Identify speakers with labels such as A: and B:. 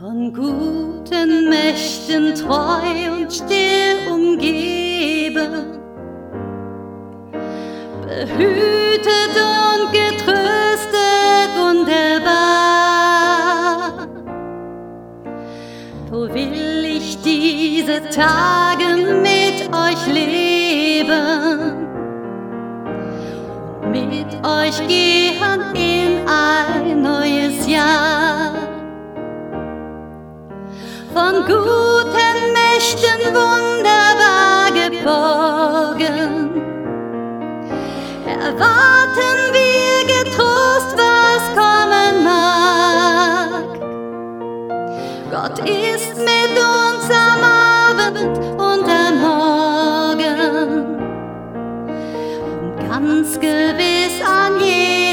A: von guten Mächten treu und still umgeben, behütet und getröstet wunderbar. Wo will ich diese Tage mit euch leben, mit euch gehen in ein neues Jahr. Von guten Mächten wunderbar geborgen, erwarten wir getrost, was kommen mag. Gott ist mit uns am Abend und am Morgen und ganz gewiss an jedem